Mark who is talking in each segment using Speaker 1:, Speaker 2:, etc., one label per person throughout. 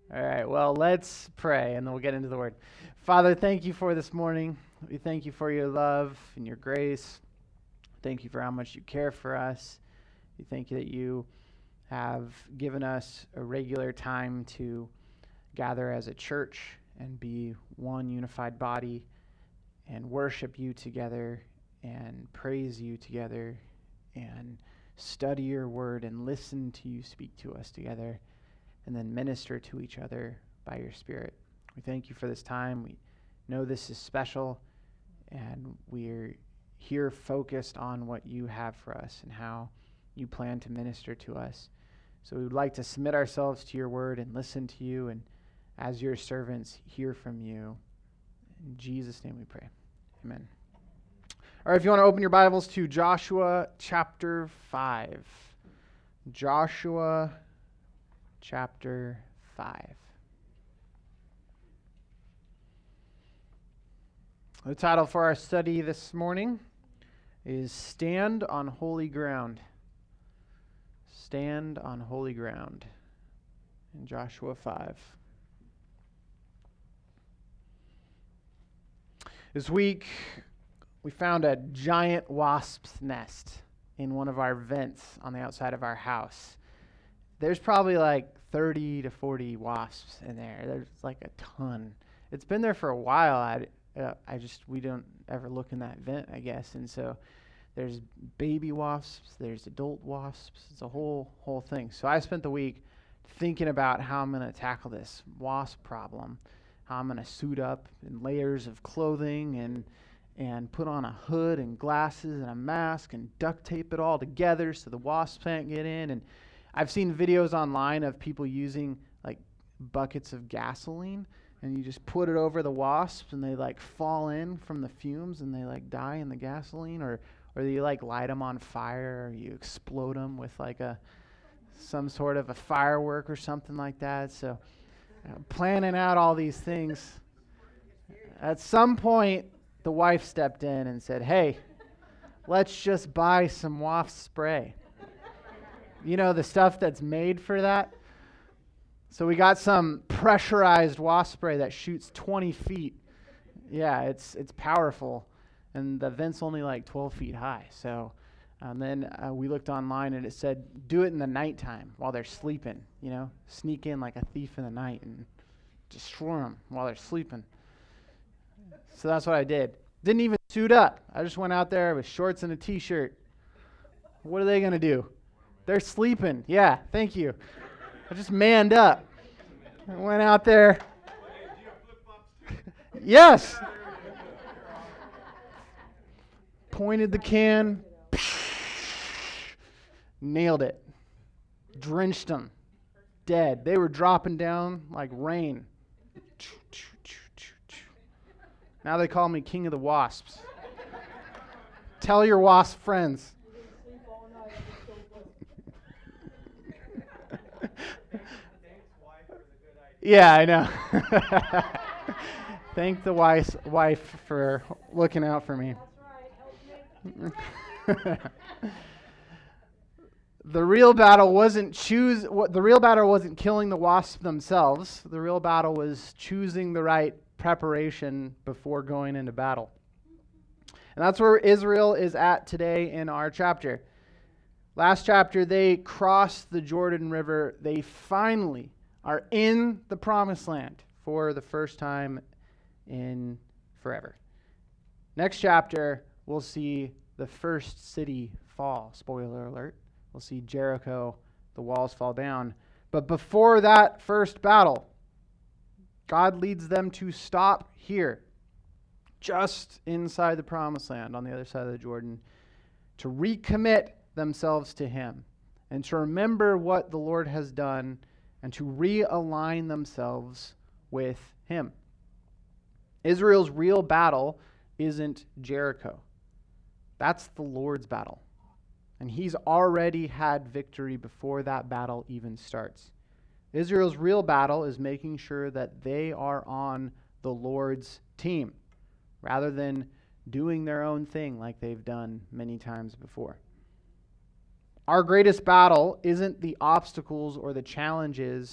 Speaker 1: All right, well, let's pray and then we'll get into the word. Father, thank you for this morning. We thank you for your love and your grace. Thank you for how much you care for us. We thank you that you have given us a regular time to gather as a church and be one unified body and worship you together and praise you together and study your word and listen to you speak to us together and then minister to each other by your Spirit. We thank you for this time. We know this is special, and we're here focused on what you have for us and how you plan to minister to us. So we would like to submit ourselves to your word and listen to you, and as your servants, hear from you. In Jesus' name we pray. Amen. All right, if you want to open your Bibles to Joshua chapter 5. Joshua chapter 5. The title for our study this morning is Stand on Holy Ground. Stand on Holy Ground in Joshua 5. This week, we found a giant wasp's nest in one of our vents on the outside of our house. There's probably like 30 to 40 wasps in there. There's like a ton. It's been there for a while. We don't ever look in that vent, I guess. And so there's baby wasps, there's adult wasps. It's a whole thing. So I spent the week thinking about how I'm going to tackle this wasp problem, how I'm going to suit up in layers of clothing and put on a hood and glasses and a mask and duct tape it all together so the wasps can't get in. And I've seen videos online of people using like buckets of gasoline, and you just put it over the wasps and they like fall in from the fumes and they like die in the gasoline, or you like light them on fire, or you explode them with like some sort of a firework or something like that. So planning out all these things. At some point, the wife stepped in and said, "Hey, let's just buy some wasp spray. You know, the stuff that's made for that." So we got some pressurized wasp spray that shoots 20 feet. Yeah, it's powerful. And the vent's only like 12 feet high. So then we looked online and it said, do it in the nighttime while they're sleeping. You know, sneak in like a thief in the night and destroy them while they're sleeping. So that's what I did. Didn't even suit up. I just went out there with shorts and a t-shirt. What are they going to do? They're sleeping. Yeah, thank you. I just manned up. I went out there. Yes. Pointed the can. Nailed it. Drenched them. Dead. They were dropping down like rain. Now they call me King of the Wasps. Tell your wasp friends. Yeah, I know. Thank the wife for looking out for me. The real battle wasn't killing the wasps themselves. The real battle was choosing the right preparation before going into battle. And that's where Israel is at today in our chapter. Last chapter, they crossed the Jordan River. They finally are in the promised land for the first time in forever. Next chapter, we'll see the first city fall. Spoiler alert. We'll see Jericho, the walls fall down. But before that first battle, God leads them to stop here, just inside the promised land on the other side of the Jordan, to recommit themselves to him and to remember what the Lord has done and to realign themselves with him. Israel's real battle isn't Jericho. That's the Lord's battle. And he's already had victory before that battle even starts. Israel's real battle is making sure that they are on the Lord's team rather than doing their own thing like they've done many times before. Our greatest battle isn't the obstacles or the challenges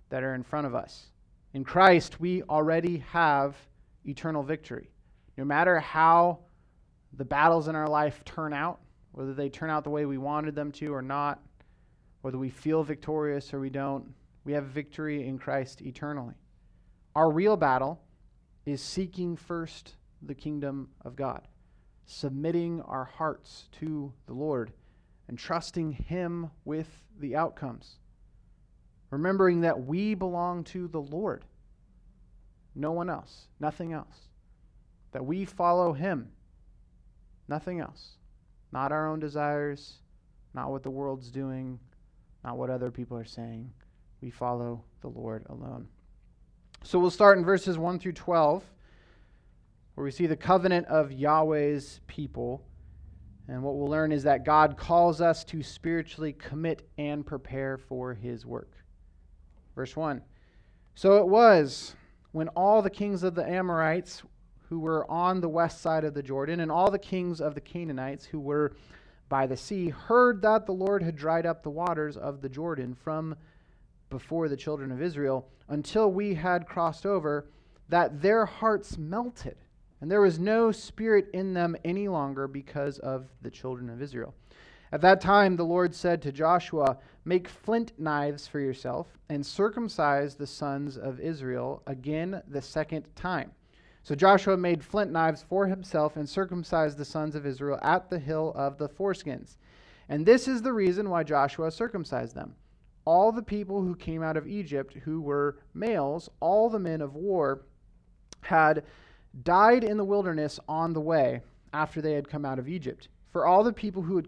Speaker 1: that are in front of us. In Christ, we already have eternal victory. No matter how the battles in our life turn out, whether they turn out the way we wanted them to or not, whether we feel victorious or we don't, we have victory in Christ eternally. Our real battle is seeking first the kingdom of God, submitting our hearts to the Lord, and trusting Him with the outcomes. Remembering that we belong to the Lord, no one else, nothing else. That we follow Him, nothing else. Not our own desires, not what the world's doing, not what other people are saying. We follow the Lord alone. So we'll start in verses 1 through 12, where we see the covenant of Yahweh's people. And what we'll learn is that God calls us to spiritually commit and prepare for His work. Verse 1. So it was when all the kings of the Amorites who were on the west side of the Jordan, and all the kings of the Canaanites who were by the sea, heard that the Lord had dried up the waters of the Jordan from before the children of Israel, until we had crossed over, that their hearts melted, and there was no spirit in them any longer because of the children of Israel. At that time the Lord said to Joshua, "Make flint knives for yourself, and circumcise the sons of Israel again the second time." So Joshua made flint knives for himself and circumcised the sons of Israel at the hill of the foreskins. And this is the reason why Joshua circumcised them. All the people who came out of Egypt, who were males, all the men of war, had died in the wilderness on the way after they had come out of Egypt. For all the people who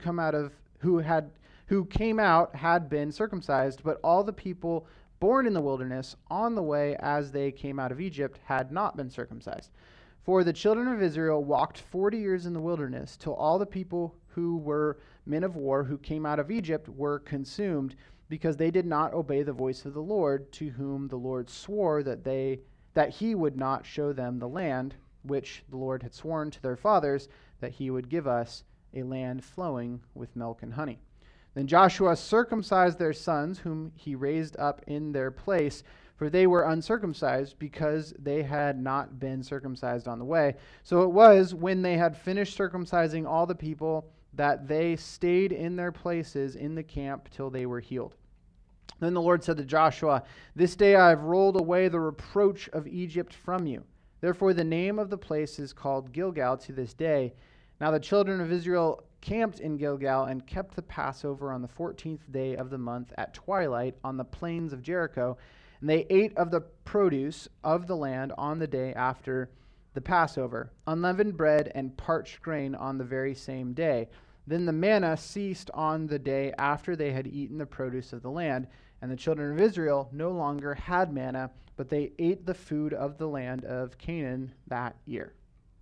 Speaker 1: came out had been circumcised, but all the people born in the wilderness on the way as they came out of Egypt had not been circumcised. For the children of Israel walked 40 years in the wilderness, till all the people who were men of war who came out of Egypt were consumed, because they did not obey the voice of the Lord, to whom the Lord swore that He would not show them the land which the Lord had sworn to their fathers that He would give us, a land flowing with milk and honey. Then Joshua circumcised their sons, whom he raised up in their place, for they were uncircumcised, because they had not been circumcised on the way. So it was, when they had finished circumcising all the people, that they stayed in their places in the camp till they were healed. Then the Lord said to Joshua, "This day I have rolled away the reproach of Egypt from you." Therefore the name of the place is called Gilgal to this day. Now the children of Israel camped in Gilgal and kept the Passover on the 14th day of the month at twilight on the plains of Jericho. And they ate of the produce of the land on the day after the Passover, unleavened bread and parched grain on the very same day. Then the manna ceased on the day after they had eaten the produce of the land, and the children of Israel no longer had manna, but they ate the food of the land of Canaan that year.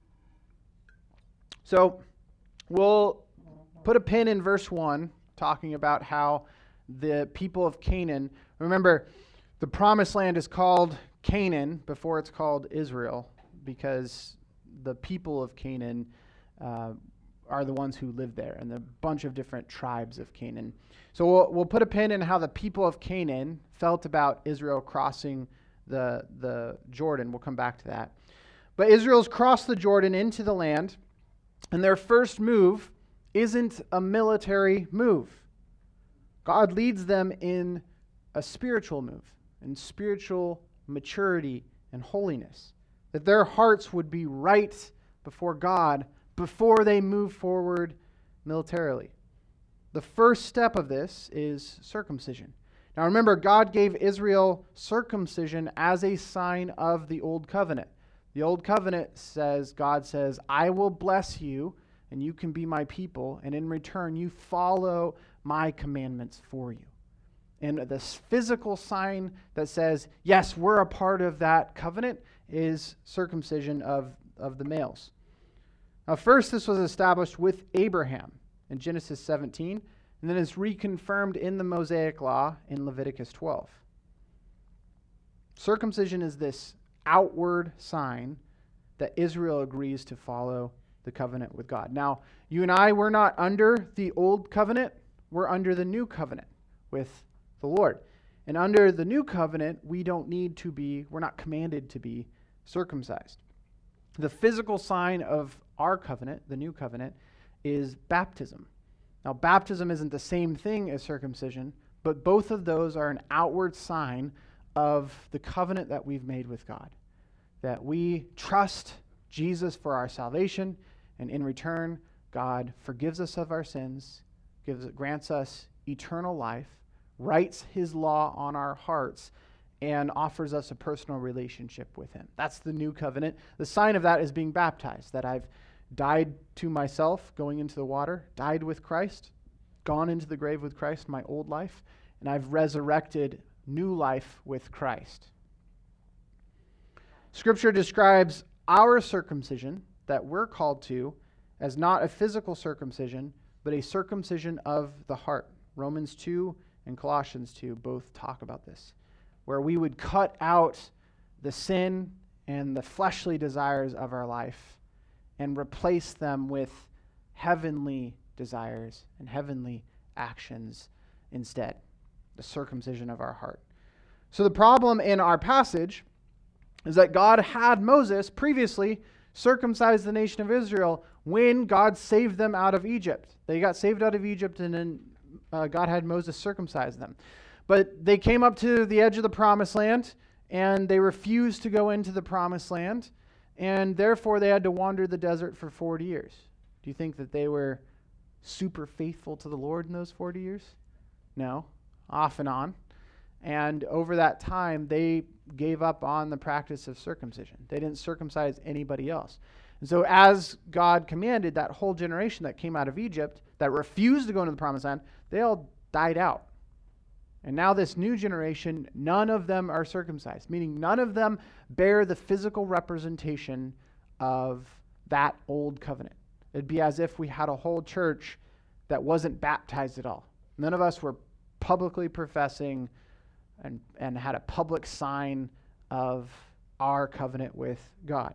Speaker 1: So we'll put a pin in verse 1, talking about how the people of Canaan, remember, the promised land is called Canaan before it's called Israel, because the people of Canaan are the ones who live there, and a bunch of different tribes of Canaan. So we'll put a pin in how the people of Canaan felt about Israel crossing the Jordan. We'll come back to that. But Israel's crossed the Jordan into the land, and their first move isn't a military move. God leads them in a spiritual move, in spiritual maturity and holiness, that their hearts would be right before God before they move forward militarily. The first step of this is circumcision. Now remember, God gave Israel circumcision as a sign of the Old Covenant. The Old Covenant says, God says, "I will bless you, and you can be my people, and in return you follow my commandments for you." And this physical sign that says, yes, we're a part of that covenant, is circumcision of the males. Now first, this was established with Abraham in Genesis 17, and then is reconfirmed in the Mosaic Law in Leviticus 12. Circumcision is this outward sign that Israel agrees to follow the covenant with God. Now, you and I, we're not under the old covenant, we're under the new covenant with the Lord. And under the new covenant, we're not commanded to be circumcised. The physical sign of our covenant, the new covenant, is baptism. Now, baptism isn't the same thing as circumcision, but both of those are an outward sign of the covenant that we've made with God. That we trust Jesus for our salvation, and in return, God forgives us of our sins, grants us eternal life, writes his law on our hearts, and offers us a personal relationship with him. That's the new covenant. The sign of that is being baptized, that I've died to myself, going into the water, died with Christ, gone into the grave with Christ, my old life, and I've resurrected new life with Christ. Scripture describes our circumcision that we're called to as not a physical circumcision, but a circumcision of the heart. Romans 2 and Colossians 2 both talk about this, where we would cut out the sin and the fleshly desires of our life and replace them with heavenly desires and heavenly actions instead, the circumcision of our heart. So the problem in our passage is that God had Moses previously circumcise the nation of Israel when God saved them out of Egypt. They got saved out of Egypt, and then God had Moses circumcise them. But they came up to the edge of the promised land, and they refused to go into the promised land, and therefore they had to wander the desert for 40 years. Do you think that they were super faithful to the Lord in those 40 years? No, off and on. And over that time, they gave up on the practice of circumcision. They didn't circumcise anybody else. And so as God commanded, that whole generation that came out of Egypt, that refused to go into the promised land, they all died out. And now this new generation, none of them are circumcised, meaning none of them bear the physical representation of that old covenant. It'd be as if we had a whole church that wasn't baptized at all. None of us were publicly professing and had a public sign of our covenant with God.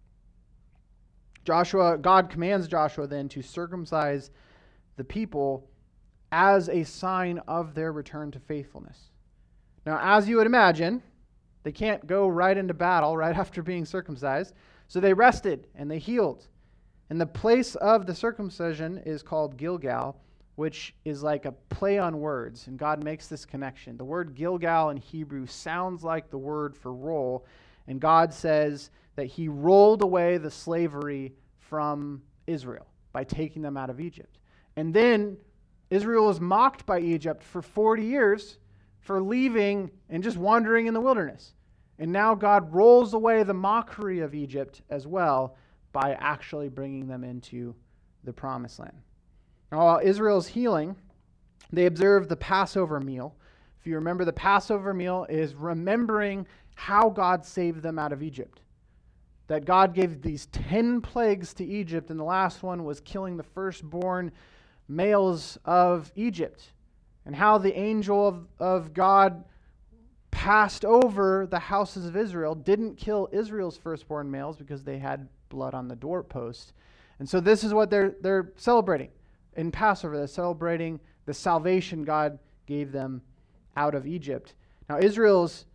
Speaker 1: God commands Joshua then to circumcise the people as a sign of their return to faithfulness. Now, as you would imagine, they can't go right into battle right after being circumcised, so they rested and they healed. And the place of the circumcision is called Gilgal, which is like a play on words, and God makes this connection. The word Gilgal in Hebrew sounds like the word for roll, and God says that he rolled away the slavery from Israel by taking them out of Egypt. And then Israel was mocked by Egypt for 40 years for leaving and just wandering in the wilderness. And now God rolls away the mockery of Egypt as well by actually bringing them into the promised land. Now, while Israel's healing, they observe the Passover meal. If you remember, the Passover meal is remembering how God saved them out of Egypt. That God gave these 10 plagues to Egypt, and the last one was killing the firstborn males of Egypt. And how the angel of God passed over the houses of Israel, didn't kill Israel's firstborn males because they had blood on the doorpost. And so this is what they're celebrating. In Passover, they're celebrating the salvation God gave them out of Egypt. Now, Israel's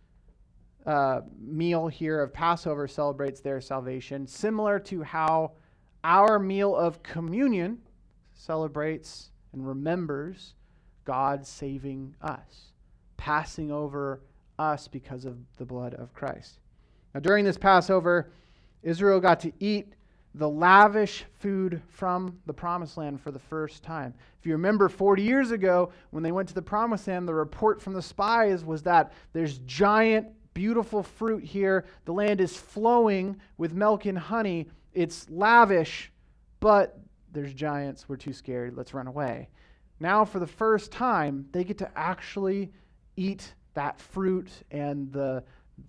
Speaker 1: meal here of Passover celebrates their salvation, similar to how our meal of communion celebrates and remembers God saving us, passing over us because of the blood of Christ. Now, during this Passover, Israel got to eat the lavish food from the promised land for the first time. If you remember 40 years ago, when they went to the promised land, the report from the spies was that there's giant, beautiful fruit here. The land is flowing with milk and honey. It's lavish, but there's giants. We're too scared. Let's run away. Now, for the first time, they get to actually eat that fruit and the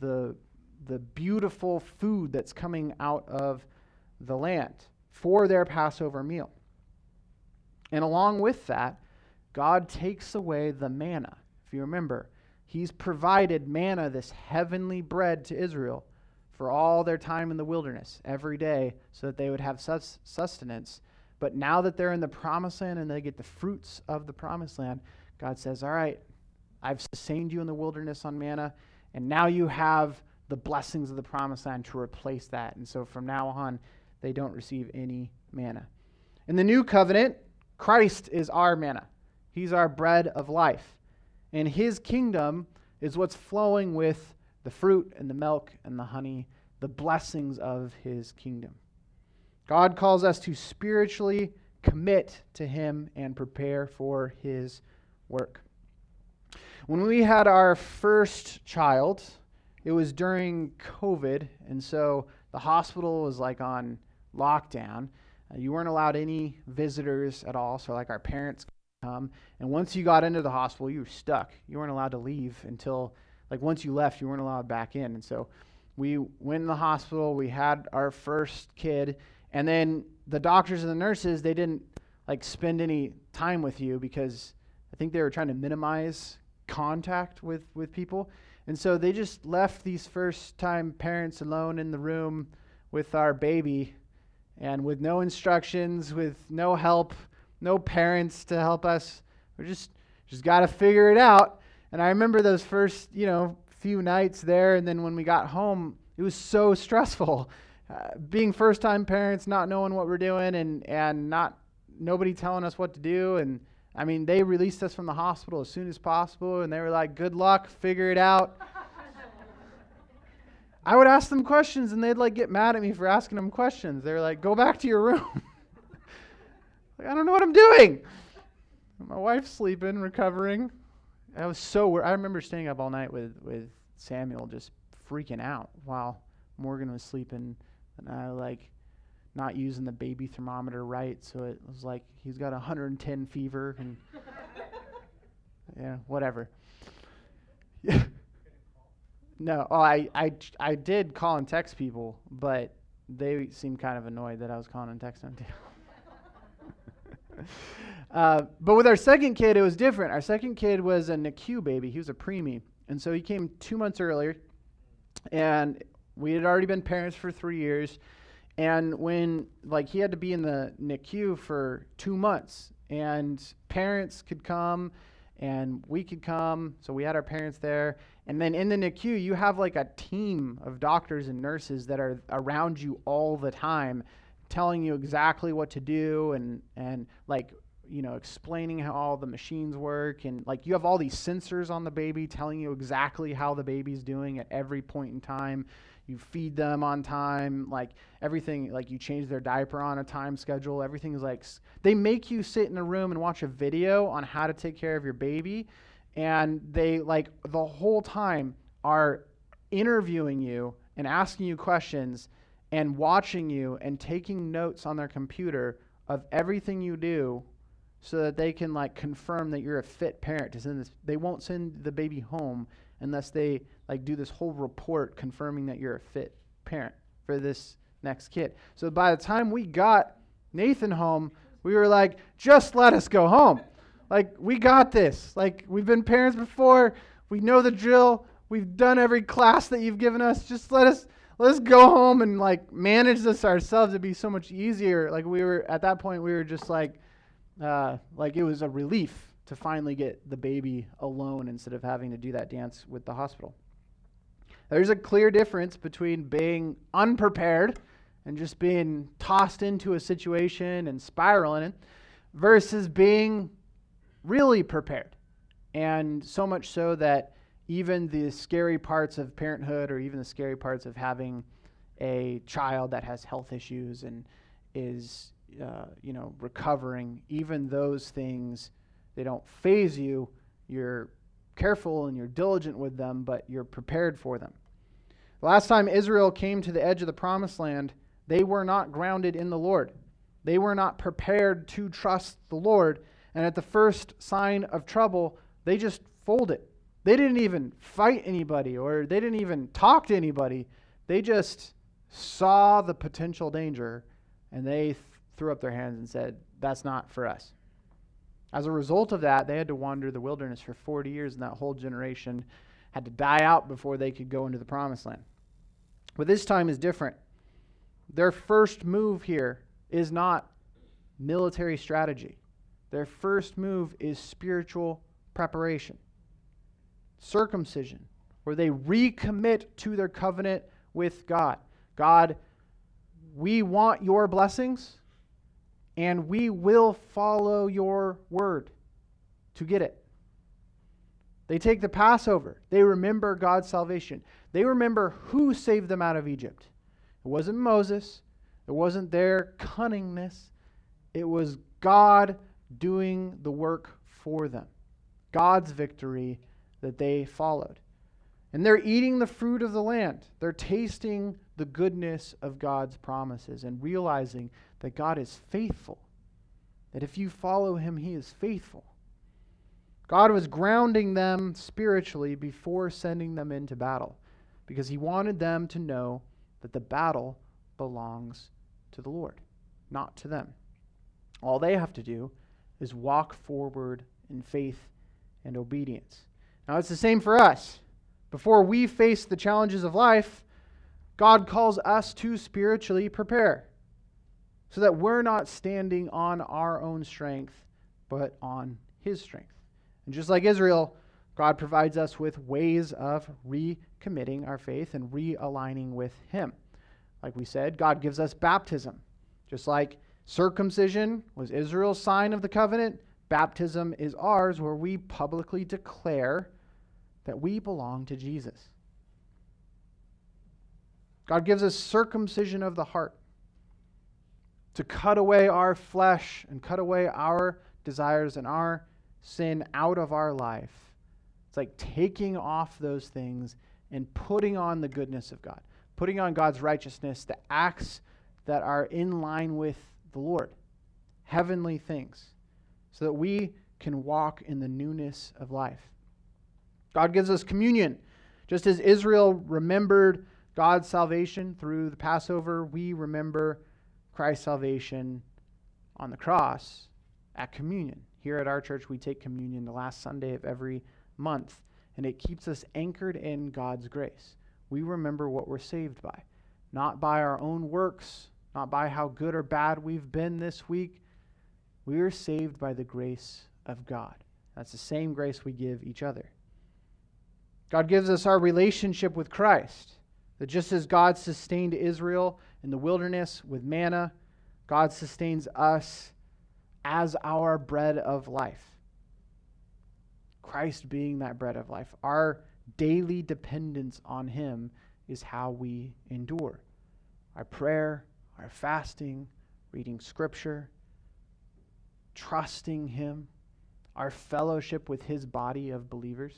Speaker 1: beautiful food that's coming out of the land for their Passover meal. And along with that, God takes away the manna. If you remember, he's provided manna, this heavenly bread, to Israel for all their time in the wilderness every day so that they would have sustenance. But now that they're in the promised land and they get the fruits of the promised land, God says, all right, I've sustained you in the wilderness on manna, and now you have the blessings of the promised land to replace that. And so from now on, they don't receive any manna. In the new covenant, Christ is our manna. He's our bread of life. And his kingdom is what's flowing with the fruit and the milk and the honey, the blessings of his kingdom. God calls us to spiritually commit to him and prepare for his work. When we had our first child, it was during COVID, and so the hospital was like on lockdown. You weren't allowed any visitors at all, so like our parents could come. And once you got into the hospital, you were stuck. You weren't allowed to leave until, like once you left, you weren't allowed back in. And so we went in the hospital, we had our first kid, and then the doctors and the nurses, they didn't like spend any time with you because I think they were trying to minimize contact with people. And so they just left these first-time parents alone in the room with our baby and with no instructions, with no help, no parents to help us. We just got to figure it out. And I remember those first, few nights there, and then when we got home, it was so stressful. Being first-time parents, not knowing what we're doing, and nobody telling us what to do. And I mean, they released us from the hospital as soon as possible, and they were like, "Good luck, figure it out." I would ask them questions, and they'd like get mad at me for asking them questions. They're like, "Go back to your room." Like, I don't know what I'm doing. My wife's sleeping, recovering. I was I remember staying up all night with Samuel, just freaking out while Morgan was sleeping, and I not using the baby thermometer right, so it was like he's got 110 fever and yeah, whatever. No, I did call and text people, but they seemed kind of annoyed that I was calling and texting them too. But with our second kid, it was different. Our second kid was a NICU baby. He was a preemie, and so he came 2 months earlier, and we had already been parents for 3 years. And when, he had to be in the NICU for 2 months, and parents could come, and we could come, so we had our parents there. And then in the NICU, you have, a team of doctors and nurses that are around you all the time, telling you exactly what to do, and explaining how all the machines work. And, you have all these sensors on the baby telling you exactly how the baby's doing at every point in time. You feed them on time, everything, you change their diaper on a time schedule. Everything is they make you sit in a room and watch a video on how to take care of your baby. And they, the whole time are interviewing you and asking you questions and watching you and taking notes on their computer of everything you do so that they can, confirm that you're a fit parent to send this. They won't send the baby home unless they do this whole report confirming that you're a fit parent for this next kid. So by the time we got Nathan home, we were just let us go home. We got this. We've been parents before. We know the drill. We've done every class that you've given us. Just let us go home and manage this ourselves. It'd be so much easier. We were at that point, we were just it was a relief to finally get the baby alone instead of having to do that dance with the hospital. There's a clear difference between being unprepared and just being tossed into a situation and spiraling it versus being really prepared. And so much so that even the scary parts of parenthood, or even the scary parts of having a child that has health issues and is recovering, even those things, they don't faze you. You're careful and you're diligent with them, but you're prepared for them. The last time Israel came to the edge of the promised land, they were not grounded in the Lord. They were not prepared to trust the Lord. And at the first sign of trouble, they just folded. They didn't even fight anybody, or they didn't even talk to anybody. They just saw the potential danger, and they threw up their hands and said, "That's not for us." As a result of that, they had to wander the wilderness for 40 years, and that whole generation had to die out before they could go into the promised land. But this time is different. Their first move here is not military strategy. Their first move is spiritual preparation. circumcision, where they recommit to their covenant with God. God, we want your blessings, and we will follow your word to get it. They take the Passover. They remember God's salvation. They remember who saved them out of Egypt. It wasn't Moses. It wasn't their cunningness. It was God doing the work for them. God's victory that they followed. And they're eating the fruit of the land. They're tasting the goodness of God's promises and realizing that God is faithful. That if you follow him, he is faithful. God was grounding them spiritually before sending them into battle because he wanted them to know that the battle belongs to the Lord, not to them. All they have to do is walk forward in faith and obedience. Now, it's the same for us. Before we face the challenges of life, God calls us to spiritually prepare so that we're not standing on our own strength, but on his strength. And just like Israel, God provides us with ways of recommitting our faith and realigning with him. Like we said, God gives us baptism. Just like circumcision was Israel's sign of the covenant, baptism is ours, where we publicly declare that we belong to Jesus. God gives us circumcision of the heart to cut away our flesh and cut away our desires and our sin out of our life. It's like taking off those things and putting on the goodness of God, putting on God's righteousness, the acts that are in line with the Lord, heavenly things, so that we can walk in the newness of life. God gives us communion. Just as Israel remembered God's salvation through the Passover, we remember Christ's salvation on the cross at communion. Here at our church, we take communion the last Sunday of every month, and it keeps us anchored in God's grace. We remember what we're saved by, not by our own works, not by how good or bad we've been this week. We are saved by the grace of God. That's the same grace we give each other. God gives us our relationship with Christ, that just as God sustained Israel in the wilderness with manna, God sustains us as our bread of life. Christ being that bread of life. Our daily dependence on him is how we endure. Our prayer, our fasting, reading scripture, trusting him, our fellowship with his body of believers.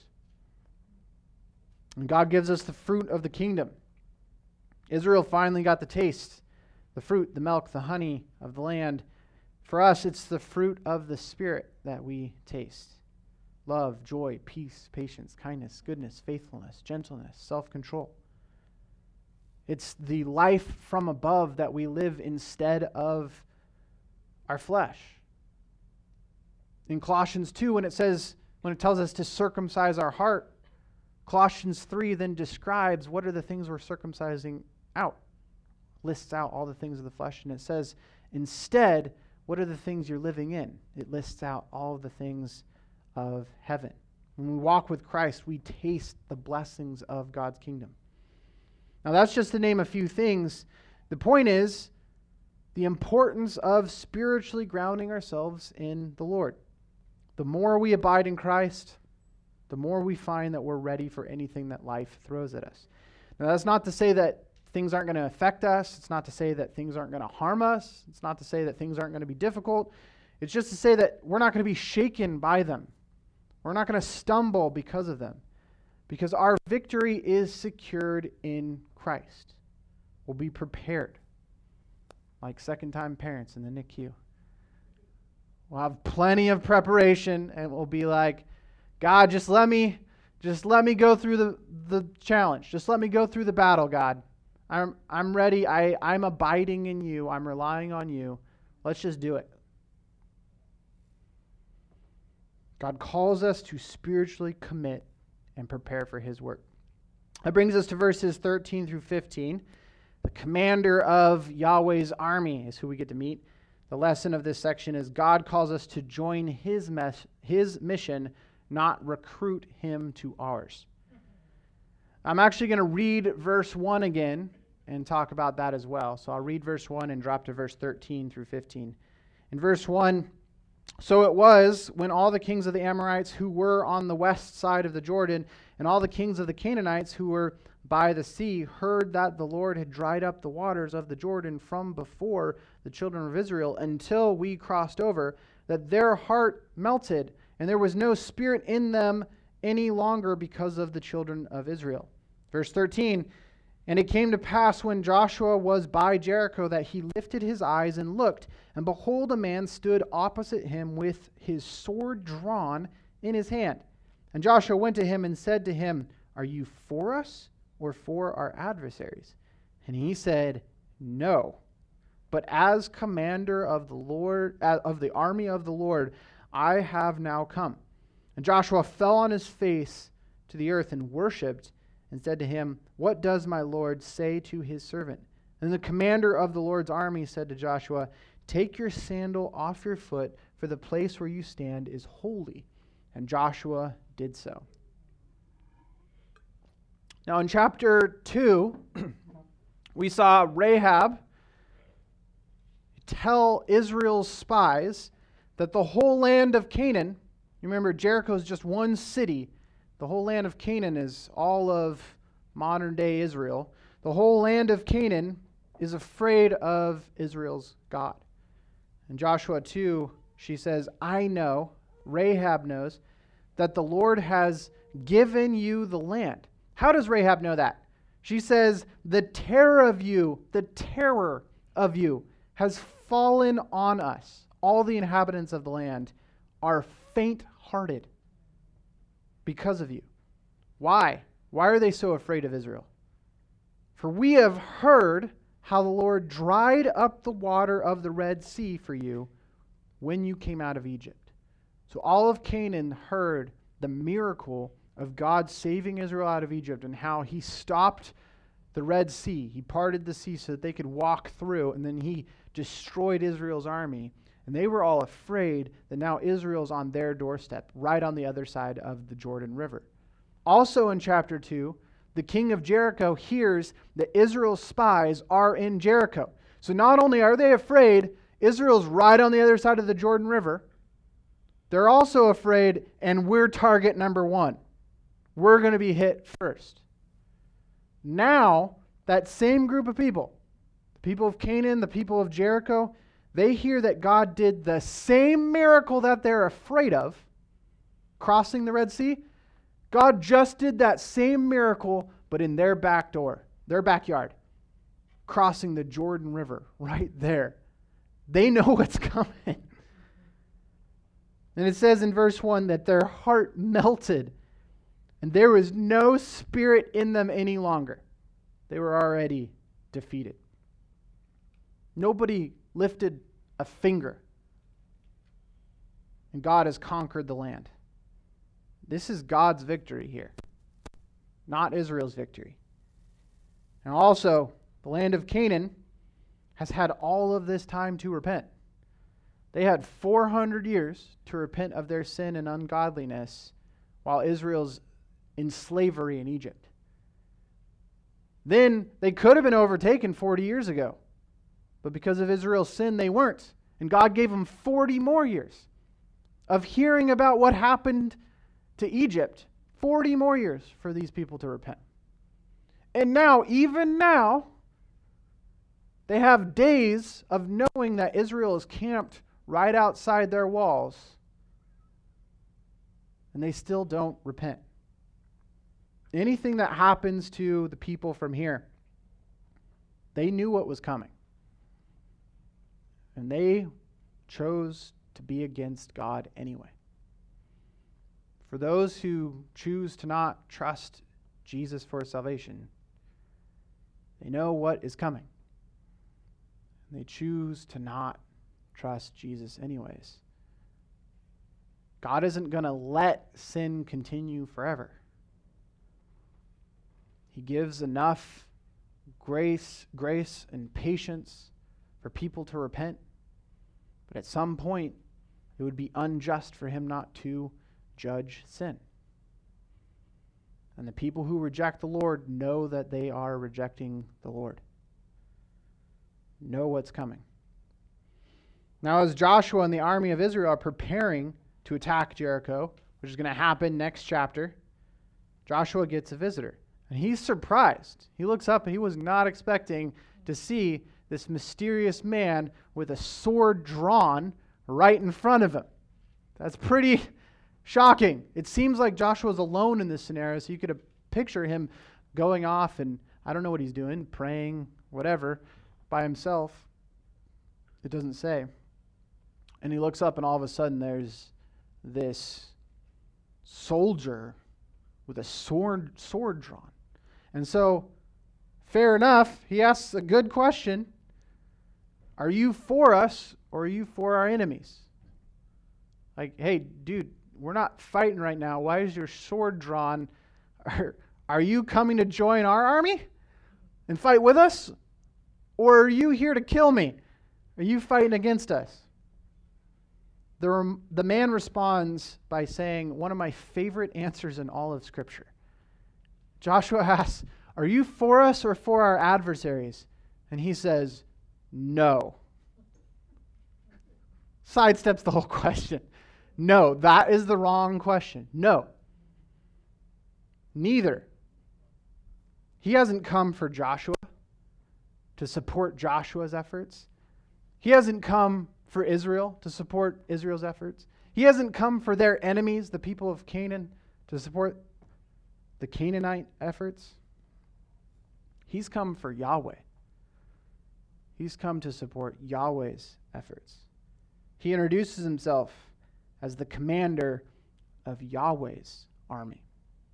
Speaker 1: And God gives us the fruit of the kingdom. Israel finally got the taste, the fruit, the milk, the honey of the land. For us, it's the fruit of the Spirit that we taste. Love, joy, peace, patience, kindness, goodness, faithfulness, gentleness, self-control. It's the life from above that we live instead of our flesh. In Colossians 2, when it tells us to circumcise our heart, Colossians 3 then describes what are the things we're circumcising out. Lists out all the things of the flesh, and it says, instead, what are the things you're living in? It lists out all of the things of heaven. When we walk with Christ, we taste the blessings of God's kingdom. Now, that's just to name a few things. The point is the importance of spiritually grounding ourselves in the Lord. The more we abide in Christ, the more we find that we're ready for anything that life throws at us. Now, that's not to say that things aren't going to affect us. It's not to say that things aren't going to harm us. It's not to say that things aren't going to be difficult. It's just to say that we're not going to be shaken by them. We're not going to stumble because of them. Because our victory is secured in Christ. We'll be prepared. Like second-time parents in the NICU. We'll have plenty of preparation, and we'll be like, God, just let me go through the challenge. Just let me go through the battle, God. I'm ready. I'm abiding in you. I'm relying on you. Let's just do it. God calls us to spiritually commit and prepare for his work. That brings us to verses 13 through 15. The commander of Yahweh's army is who we get to meet. The lesson of this section is God calls us to join his mission not recruit him to ours. I'm actually going to read verse 1 again and talk about that as well. So I'll read verse 1 and drop to verse 13 through 15. In verse 1, so it was when all the kings of the Amorites who were on the west side of the Jordan and all the kings of the Canaanites who were by the sea heard that the Lord had dried up the waters of the Jordan from before the children of Israel until we crossed over, that their heart melted, and there was no spirit in them any longer because of the children of Israel. Verse 13, and it came to pass when Joshua was by Jericho that he lifted his eyes and looked, and behold, a man stood opposite him with his sword drawn in his hand. And Joshua went to him and said to him, are you for us or for our adversaries? And he said, no, but as commander of the Lord, of the army of the Lord, I have now come. And Joshua fell on his face to the earth and worshipped and said to him, what does my Lord say to his servant? And the commander of the Lord's army said to Joshua, take your sandal off your foot, for the place where you stand is holy. And Joshua did so. Now in chapter 2, we saw Rahab tell Israel's spies that the whole land of Canaan, you remember Jericho is just one city, the whole land of Canaan is all of modern day Israel. The whole land of Canaan is afraid of Israel's God. In Joshua 2, she says, I know, Rahab knows, that the Lord has given you the land. How does Rahab know that? She says, the terror of you has fallen on us. All the inhabitants of the land are faint-hearted because of you. Why? Why are they so afraid of Israel? For we have heard how the Lord dried up the water of the Red Sea for you when you came out of Egypt. So all of Canaan heard the miracle of God saving Israel out of Egypt and how he stopped the Red Sea. He parted the sea so that they could walk through, and then he destroyed Israel's army. And they were all afraid that now Israel's on their doorstep, right on the other side of the Jordan River. Also in chapter 2, the king of Jericho hears that Israel's spies are in Jericho. So not only are they afraid, Israel's right on the other side of the Jordan River, they're also afraid, and we're target number one. We're going to be hit first. Now, that same group of people, the people of Canaan, the people of Jericho, they hear that God did the same miracle that they're afraid of, crossing the Red Sea. God just did that same miracle, but in their back door, their backyard, crossing the Jordan River right there. They know what's coming. And it says in verse 1 that their heart melted, and there was no spirit in them any longer. They were already defeated. Nobody lifted a finger, and God has conquered the land. This is God's victory here, not Israel's victory. And also, the land of Canaan has had all of this time to repent. They had 400 years to repent of their sin and ungodliness while Israel's in slavery in Egypt. Then they could have been overtaken 40 years ago. But because of Israel's sin, they weren't. And God gave them 40 more years of hearing about what happened to Egypt. 40 more years for these people to repent. And now, even now, they have days of knowing that Israel is camped right outside their walls. And they still don't repent. Anything that happens to the people from here, they knew what was coming. And they chose to be against God anyway. For those who choose to not trust Jesus for salvation, they know what is coming. And they choose to not trust Jesus anyways. God isn't going to let sin continue forever. He gives enough grace and patience for people to repent. But at some point, it would be unjust for him not to judge sin. And the people who reject the Lord know that they are rejecting the Lord. Know what's coming. Now, as Joshua and the army of Israel are preparing to attack Jericho, which is going to happen next chapter, Joshua gets a visitor. And he's surprised. He looks up and he was not expecting to see this mysterious man with a sword drawn right in front of him. That's pretty shocking. It seems like Joshua's alone in this scenario, so you could picture him going off and I don't know what he's doing, praying, whatever, by himself. It doesn't say. And he looks up and all of a sudden there's this soldier with a sword drawn. And so, fair enough, he asks a good question. Are you for us or are you for our enemies? Like, hey, dude, we're not fighting right now. Why is your sword drawn? Are you coming to join our army and fight with us? Or are you here to kill me? Are you fighting against us? The man responds by saying one of my favorite answers in all of Scripture. Joshua asks, are you for us or for our adversaries? And he says, no. Sidesteps the whole question. No, that is the wrong question. No. Neither. He hasn't come for Joshua to support Joshua's efforts. He hasn't come for Israel to support Israel's efforts. He hasn't come for their enemies, the people of Canaan, to support the Canaanite efforts. He's come for Yahweh. He's come to support Yahweh's efforts. He introduces himself as the commander of Yahweh's army.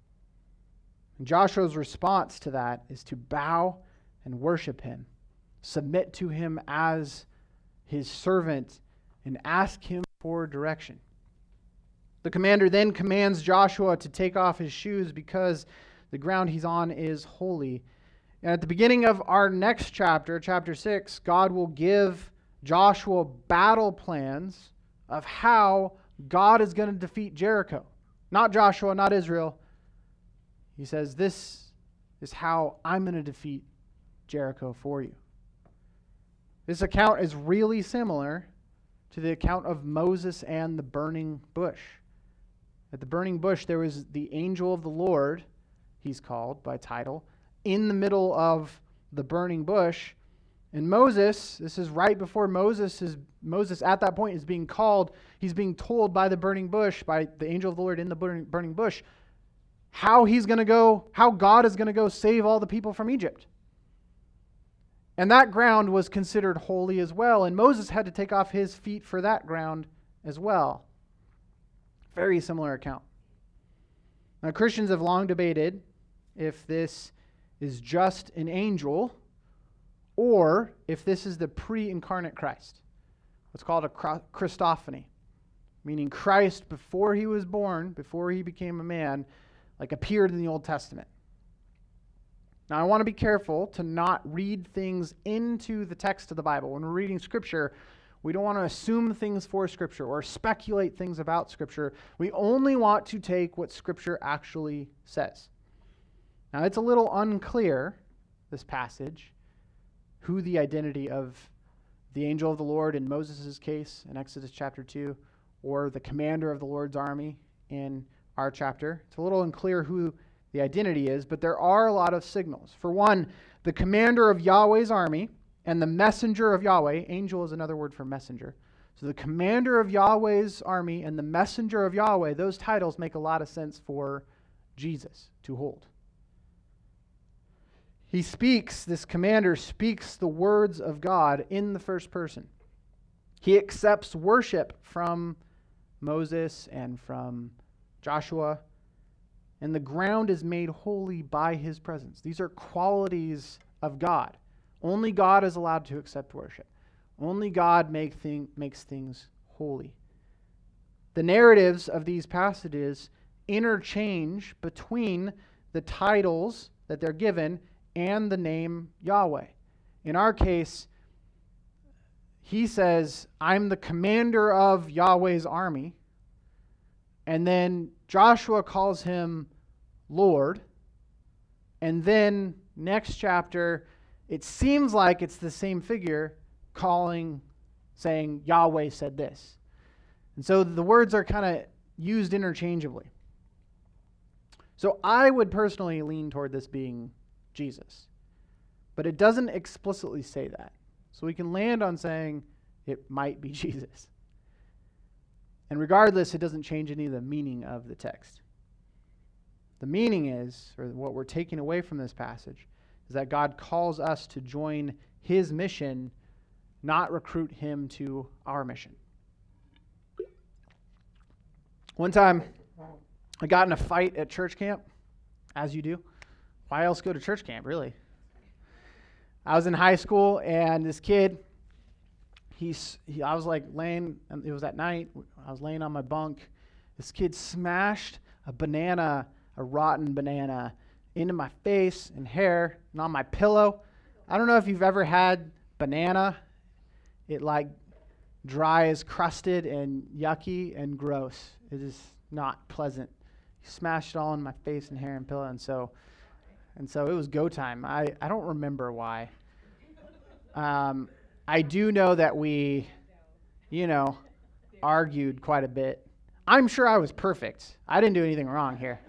Speaker 1: And Joshua's response to that is to bow and worship him, submit to him as his servant, and ask him for direction. The commander then commands Joshua to take off his shoes because the ground he's on is holy. And at the beginning of our next chapter, chapter 6, God will give Joshua battle plans of how God is going to defeat Jericho. Not Joshua, not Israel. He says, this is how I'm going to defeat Jericho for you. This account is really similar to the account of Moses and the burning bush. At the burning bush, there was the angel of the Lord, he's called by title, in the middle of the burning bush. And Moses, this is right before Moses at that point is being called, he's being told by the burning bush, by the angel of the Lord in the burning bush, how God is going to go save all the people from Egypt. And that ground was considered holy as well. And Moses had to take off his feet for that ground as well. Very similar account. Now, Christians have long debated if this is just an angel or if this is the pre-incarnate Christ. What's called a Christophany, meaning Christ, before he was born, before he became a man, appeared in the Old Testament. Now, I want to be careful to not read things into the text of the Bible. When we're reading Scripture, we don't want to assume things for Scripture or speculate things about Scripture. We only want to take what Scripture actually says. Now, it's a little unclear, this passage, who the identity of the angel of the Lord in Moses' case in Exodus chapter 2, or the commander of the Lord's army in our chapter. It's a little unclear who the identity is, but there are a lot of signals. For one, the commander of Yahweh's army and the messenger of Yahweh, angel is another word for messenger. So the commander of Yahweh's army and the messenger of Yahweh, those titles make a lot of sense for Jesus to hold. This commander speaks the words of God in the first person. He accepts worship from Moses and from Joshua, and the ground is made holy by his presence. These are qualities of God. Only God is allowed to accept worship. Only God makes things holy. The narratives of these passages interchange between the titles that they're given and the name Yahweh. In our case, he says, I'm the commander of Yahweh's army. And then Joshua calls him Lord. And then next chapter, it seems like it's the same figure saying Yahweh said this. And so the words are kind of used interchangeably. So I would personally lean toward this being Jesus. But it doesn't explicitly say that. So we can land on saying it might be Jesus. And regardless, it doesn't change any of the meaning of the text. The meaning is, or what we're taking away from this passage, is that God calls us to join his mission, not recruit him to our mission. One time, I got in a fight at church camp, as you do. Why else go to church camp, really? I was in high school, and this kid, I was like laying, it was at night, I was laying on my bunk. This kid smashed a rotten banana, into my face and hair and on my pillow. I don't know if you've ever had banana. It like dries, crusted, and yucky and gross. It is not pleasant. He smashed it all in my face and hair and pillow, and so it was go time. I don't remember why. I do know that we, argued quite a bit. I'm sure I was perfect. I didn't do anything wrong here.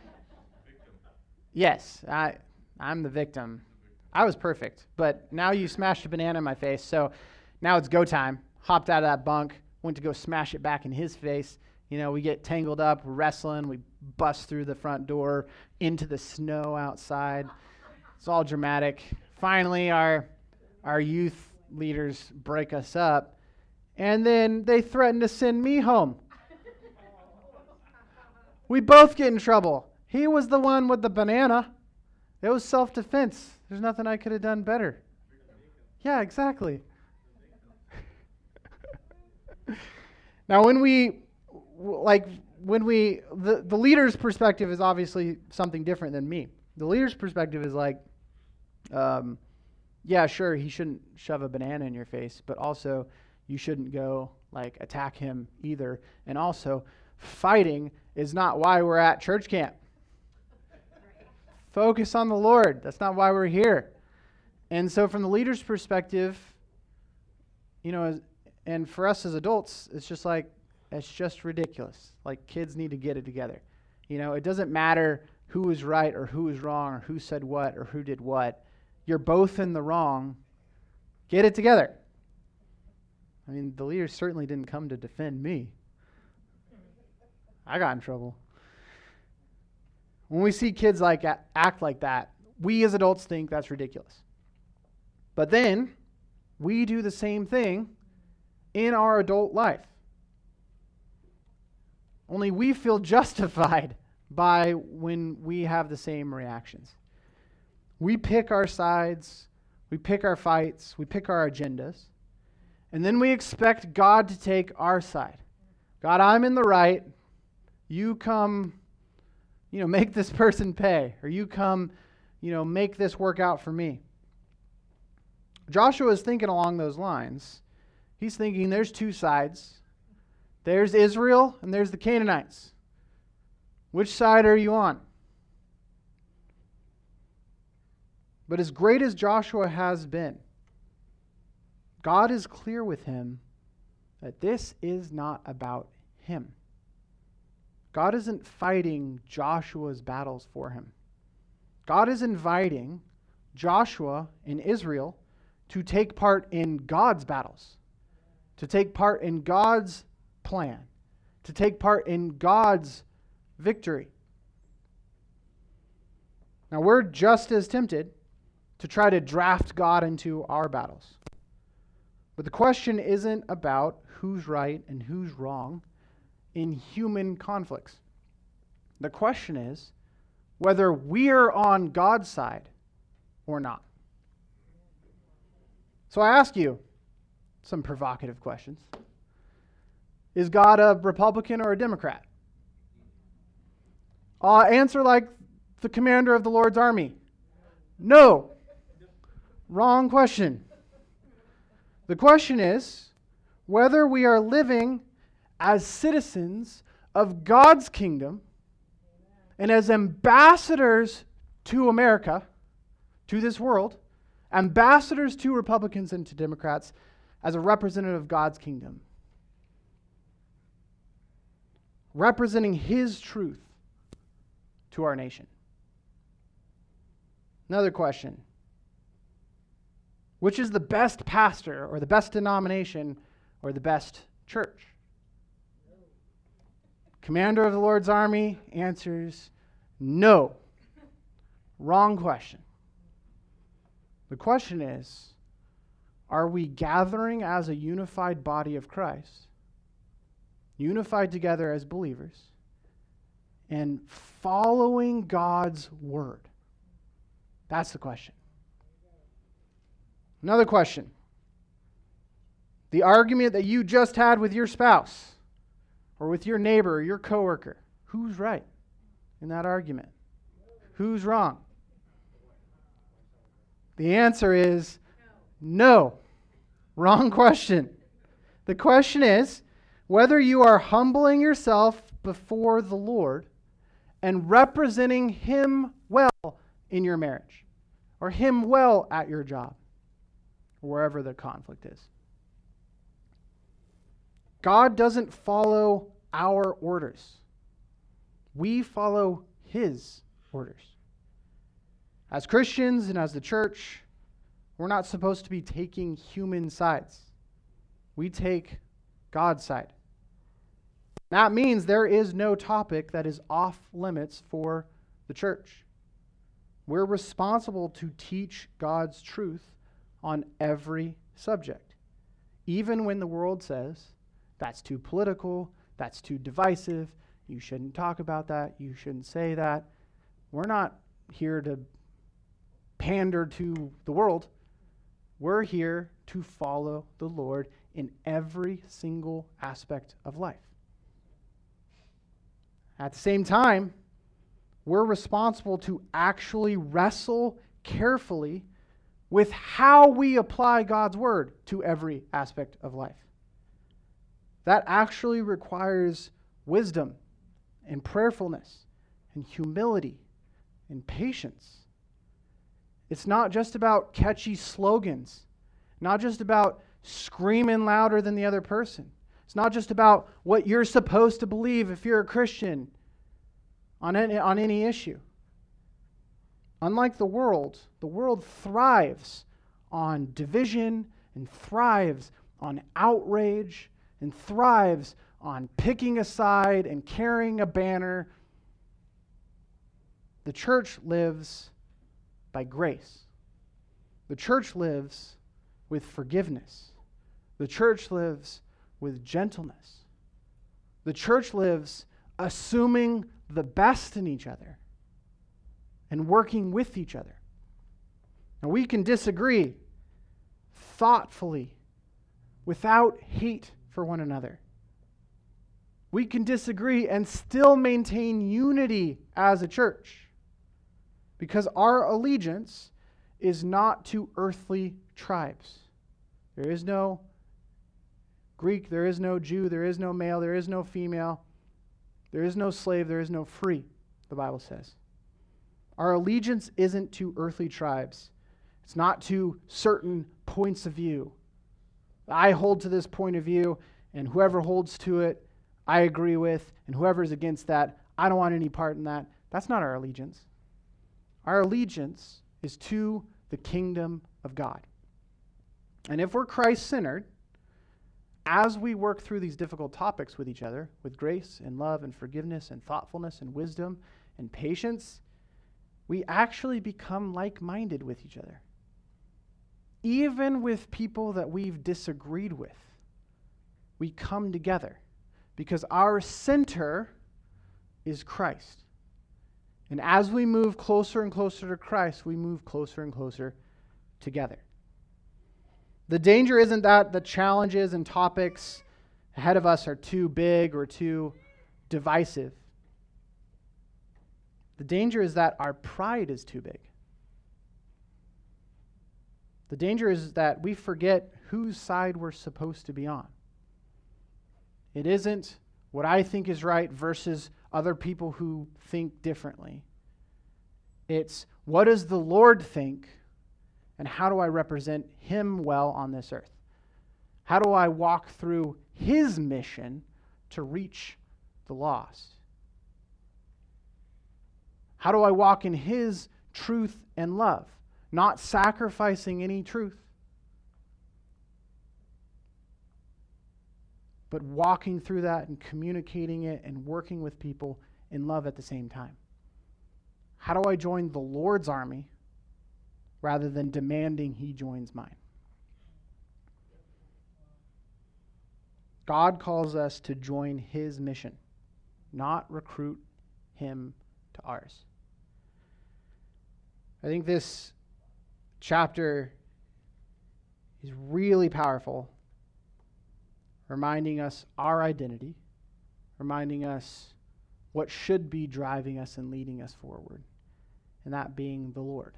Speaker 1: Yes, I'm the victim. I was perfect, but now you smashed a banana in my face, so now it's go time. Hopped out of that bunk, went to go smash it back in his face. We get tangled up, wrestling, we bust through the front door into the snow outside. It's all dramatic. Finally, our youth leaders break us up, and then they threaten to send me home. We both get in trouble. He was the one with the banana. It was self-defense. There's nothing I could have done better. Yeah, exactly. Now, the leader's perspective is obviously something different than me. The leader's perspective is like, yeah, sure, he shouldn't shove a banana in your face, but also you shouldn't go attack him either. And also, fighting is not why we're at church camp. Focus on the Lord. That's not why we're here. And so from the leader's perspective, and for us as adults, it's just ridiculous. Kids need to get it together. It doesn't matter who was right or who was wrong or who said what or who did what. You're both in the wrong. Get it together. The leaders certainly didn't come to defend me. I got in trouble. When we see kids act like that, we as adults think that's ridiculous. But then we do the same thing in our adult life. Only we feel justified by when we have the same reactions. We pick our sides, we pick our fights, we pick our agendas, and then we expect God to take our side. God, I'm in the right. You come, make this person pay, or you come, make this work out for me. Joshua is thinking along those lines. He's thinking there's two sides. There's Israel and there's the Canaanites. Which side are you on? But as great as Joshua has been, God is clear with him that this is not about him. God isn't fighting Joshua's battles for him. God is inviting Joshua and Israel to take part in God's battles, to take part in God's plan, to take part in God's victory. Now, we're just as tempted to try to draft God into our battles. But the question isn't about who's right and who's wrong in human conflicts. The question is whether we're on God's side or not. So I ask you some provocative questions. Is God a Republican or a Democrat? Answer like the commander of the Lord's army. No. Wrong question. The question is whether we are living as citizens of God's kingdom and as ambassadors to America, to this world, ambassadors to Republicans and to Democrats as a representative of God's kingdom, representing His truth to our nation. Another question. Which is the best pastor or the best denomination or the best church? Commander of the Lord's army answers no. Wrong question. The question is, are we gathering as a unified body of Christ, unified together as believers, and following God's word? That's the question. Another question. The argument that you just had with your spouse or with your neighbor or your coworker, who's right in that argument? Who's wrong? The answer is no. Wrong question. The question is whether you are humbling yourself before the Lord and representing Him well in your marriage, or Him well at your job, or wherever the conflict is. God doesn't follow our orders. We follow His orders. As Christians and as the church, we're not supposed to be taking human sides. We take God's side. That means there is no topic that is off limits for the church. We're responsible to teach God's truth on every subject, even when the world says, that's too political, that's too divisive, you shouldn't talk about that, you shouldn't say that. We're not here to pander to the world. We're here to follow the Lord in every single aspect of life. At the same time, we're responsible to actually wrestle carefully with how we apply God's word to every aspect of life. That actually requires wisdom and prayerfulness and humility and patience. It's not just about catchy slogans, not just about screaming louder than the other person. It's not just about what you're supposed to believe if you're a Christian on any issue. Unlike the world thrives on division and thrives on outrage and thrives on picking a side and carrying a banner. The church lives by grace. The church lives with forgiveness. The church lives with gentleness. The church lives assuming the best in each other and working with each other. Now, we can disagree thoughtfully without hate for one another. We can disagree and still maintain unity as a church because our allegiance is not to earthly tribes. There is no Greek, there is no Jew, there is no male, there is no female, there is no slave, there is no free, the Bible says. Our allegiance isn't to earthly tribes. It's not to certain points of view. I hold to this point of view, and whoever holds to it, I agree with, and whoever's against that, I don't want any part in that. That's not our allegiance. Our allegiance is to the kingdom of God. And if we're Christ-centered, as we work through these difficult topics with each other, with grace and love and forgiveness and thoughtfulness and wisdom and patience, we actually become like-minded with each other. Even with people that we've disagreed with, we come together because our center is Christ. And as we move closer and closer to Christ, we move closer and closer together. The danger isn't that the challenges and topics ahead of us are too big or too divisive. The danger is that our pride is too big. The danger is that we forget whose side we're supposed to be on. It isn't what I think is right versus other people who think differently. It's what does the Lord think, and how do I represent him well on this earth? How do I walk through his mission to reach the lost? How do I walk in his truth and love, not sacrificing any truth, but walking through that and communicating it and working with people in love at the same time? How do I join the Lord's army rather than demanding he joins mine? God calls us to join his mission, not recruit him to ours. I think this chapter is really powerful, reminding us our identity, reminding us what should be driving us and leading us forward, and that being the Lord.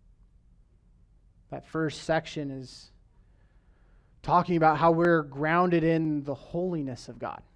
Speaker 1: That first section is talking about how we're grounded in the holiness of God.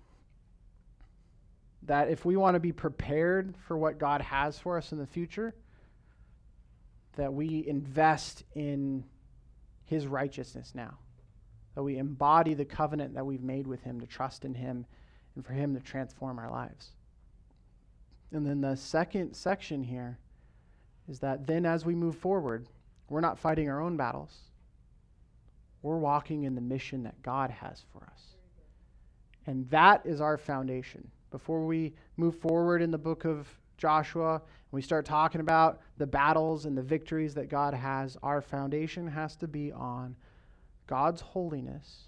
Speaker 1: That if we want to be prepared for what God has for us in the future, that we invest in his righteousness now. That we embody the covenant that we've made with him, to trust in him and for him to transform our lives. And then the second section here is that then as we move forward, we're not fighting our own battles. We're walking in the mission that God has for us. And that is our foundation. Before we move forward in the book of Joshua, and we start talking about the battles and the victories that God has, our foundation has to be on God's holiness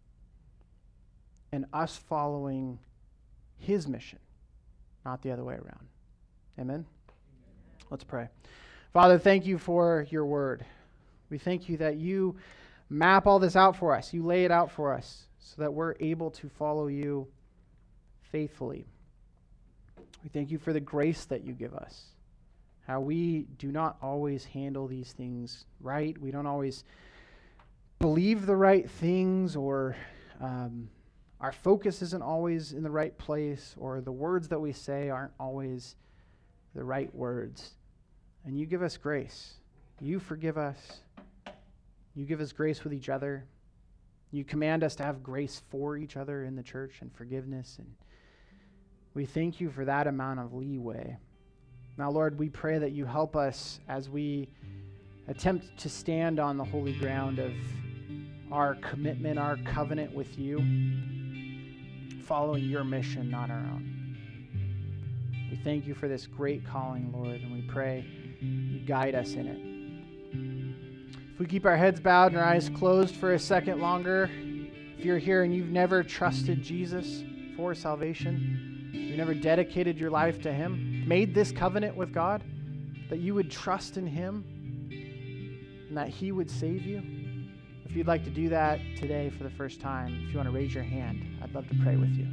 Speaker 1: and us following his mission, not the other way around. Amen? Let's pray. Father, thank you for your word. We thank you that you map all this out for us. You lay it out for us so that we're able to follow you faithfully. We thank you for the grace that you give us, how we do not always handle these things right. We don't always believe the right things, or our focus isn't always in the right place, or the words that we say aren't always the right words. And you give us grace. You forgive us. You give us grace with each other. You command us to have grace for each other in the church and forgiveness. And we thank you for that amount of leeway. Now, Lord, we pray that you help us as we attempt to stand on the holy ground of our commitment, our covenant with you, following your mission, not our own. We thank you for this great calling, Lord, and we pray you guide us in it. If we keep our heads bowed and our eyes closed for a second longer, if you're here and you've never trusted Jesus for salvation, you've never dedicated your life to him, made this covenant with God, that you would trust in him and that he would save you. If you'd like to do that today for the first time, if you want to raise your hand, I'd love to pray with you.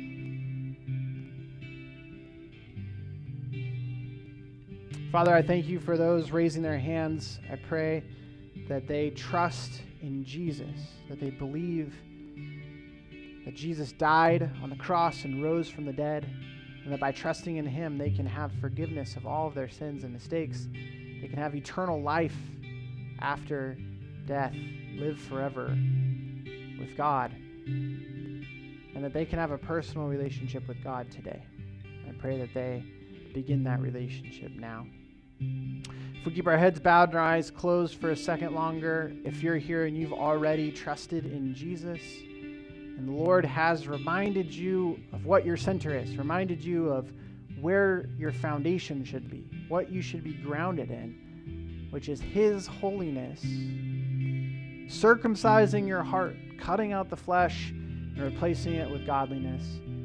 Speaker 1: Father, I thank you for those raising their hands. I pray that they trust in Jesus, that they believe that Jesus died on the cross and rose from the dead, and that by trusting in him, they can have forgiveness of all of their sins and mistakes. They can have eternal life after death, live forever with God, and that they can have a personal relationship with God today. I pray that they begin that relationship now. If we keep our heads bowed and our eyes closed for a second longer, if you're here and you've already trusted in Jesus, and the Lord has reminded you of what your center is, reminded you of where your foundation should be, what you should be grounded in, which is his holiness, circumcising your heart, cutting out the flesh and replacing it with godliness,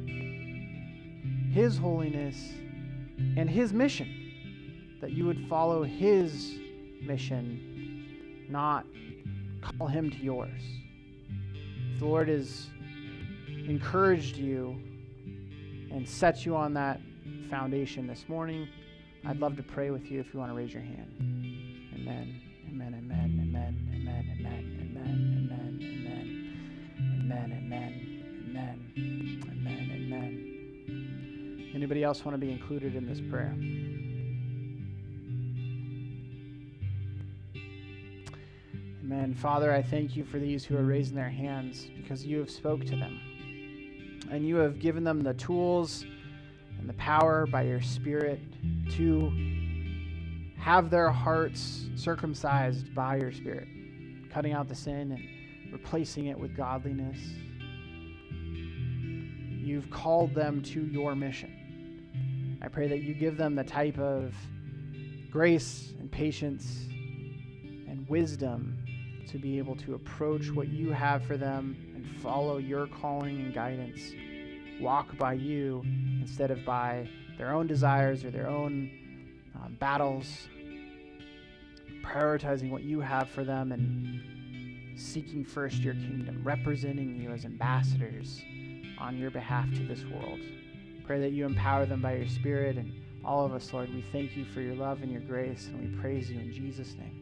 Speaker 1: his holiness and his mission, that you would follow his mission, not call him to yours. If the Lord has encouraged you and set you on that foundation this morning, I'd love to pray with you if you want to raise your hand. Amen. Amen. Amen. Amen. Amen. Amen. Amen. Amen. Amen. Amen. Amen. Amen. Amen. Amen. anybody else want to be included in this prayer? Amen. Father, I thank you for these who are raising their hands because you have spoke to them. And you have given them the tools and the power by your Spirit to have their hearts circumcised by your Spirit, cutting out the sin and replacing it with godliness. You've called them to your mission. I pray that you give them the type of grace and patience and wisdom to be able to approach what you have for them and follow your calling and guidance. Walk by you instead of by their own desires or their own battles. Prioritizing what you have for them and seeking first your kingdom, representing you as ambassadors on your behalf to this world. Pray that you empower them by your Spirit, and all of us, Lord, we thank you for your love and your grace, and we praise you in Jesus' name.